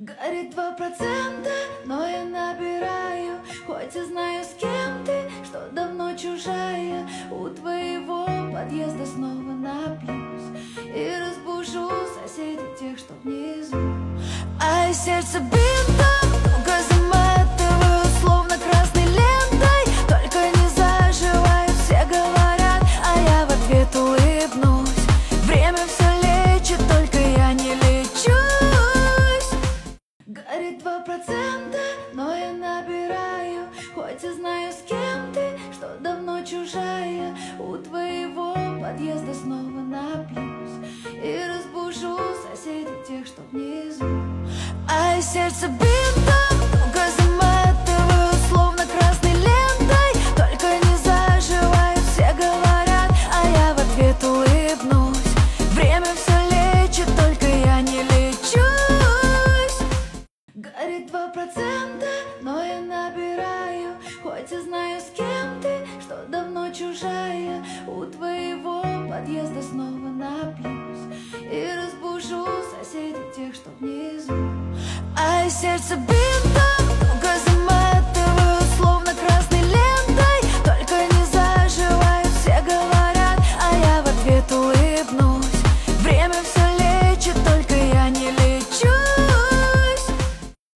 Горит 2%, но я набираю. Хоть и знаю, с кем ты, что давно чужая. У твоего подъезда снова напьюсь и разбужу соседей тех, что внизу. А из сердца бинтом туго заматываю, словно красной лентой. Только не заживаю, все говорят, а я в ответ улыбнусь. Время все лечит, только я не лечусь. Горит 2%, но я набираю. Хоть и знаю, с кем ты, что давно чужая. У твоего подъезда снова напьюсь и разбужу соседей тех, что внизу. А из сердца бинтом туго заматываю, словно красной лентой. Только не заживаю, все говорят, а я в ответ улыбнусь. Время все лечит, только я не лечусь. Горит 2%, но я набираю. Хоть и знаю, с кем ты, что давно чужая. У твоего подъезда снова напьюсь и разбужу соседей тех, что внизу. А из сердца